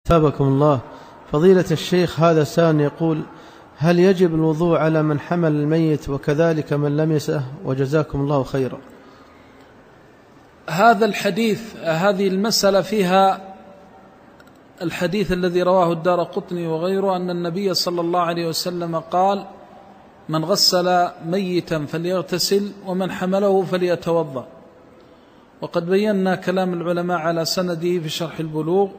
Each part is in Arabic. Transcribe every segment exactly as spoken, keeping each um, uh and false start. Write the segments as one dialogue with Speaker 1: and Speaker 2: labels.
Speaker 1: ثابكم الله. فضيلة الشيخ، هذا سائل يقول: هل يجب الوضوء على من حمل الميت وكذلك من لمسه؟ وجزاكم الله خيرا.
Speaker 2: هذا الحديث، هذه المسألة فيها الحديث الذي رواه الدارقطني وغيره أن النبي صلى الله عليه وسلم قال: من غسل ميتا فليغتسل ومن حمله فليتوضأ. وقد بينا كلام العلماء على سنده في شرح البلوغ،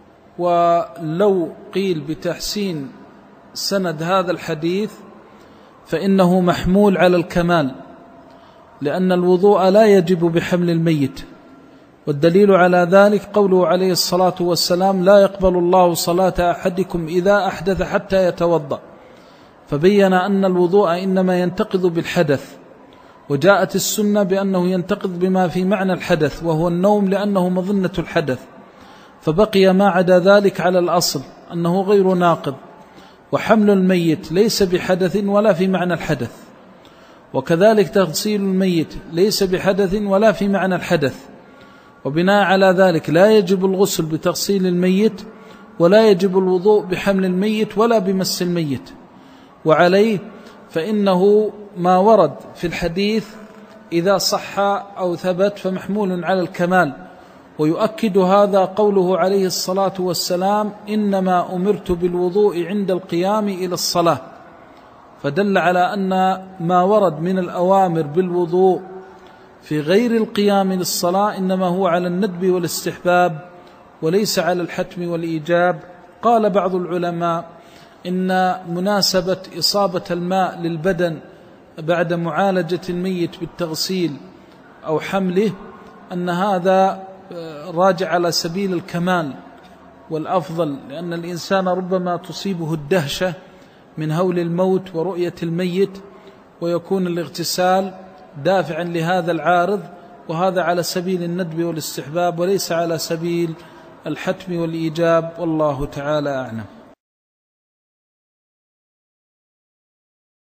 Speaker 2: ولو قيل بتحسين سند هذا الحديث فإنه محمول على الكمال، لأن الوضوء لا يجب بحمل الميت. والدليل على ذلك قوله عليه الصلاة والسلام: لا يقبل الله صلاة أحدكم إذا أحدث حتى يتوضأ. فبين أن الوضوء إنما ينتقض بالحدث، وجاءت السنة بأنه ينتقض بما في معنى الحدث وهو النوم، لأنه مظنة الحدث، فبقي ما عدا ذلك على الأصل أنه غير ناقض. وحمل الميت ليس بحدث ولا في معنى الحدث، وكذلك تغسيل الميت ليس بحدث ولا في معنى الحدث. وبناء على ذلك لا يجب الغسل بتغسيل الميت، ولا يجب الوضوء بحمل الميت ولا بمس الميت. وعليه فإنه ما ورد في الحديث إذا صح أو ثبت فمحمول على الكمال. ويؤكد هذا قوله عليه الصلاة والسلام: إنما أمرت بالوضوء عند القيام إلى الصلاة. فدل على أن ما ورد من الأوامر بالوضوء في غير القيام للصلاة إنما هو على الندب والاستحباب وليس على الحتم والإيجاب. قال بعض العلماء إن مناسبة إصابة الماء للبدن بعد معالجة الميت بالتغسيل أو حمله أن هذا راجع على سبيل الكمال والأفضل، لأن الإنسان ربما تصيبه الدهشة من هول الموت ورؤية الميت، ويكون الاغتسال دافعا لهذا العارض، وهذا على سبيل الندب والاستحباب وليس على سبيل الحتم والإيجاب، والله تعالى أعلم.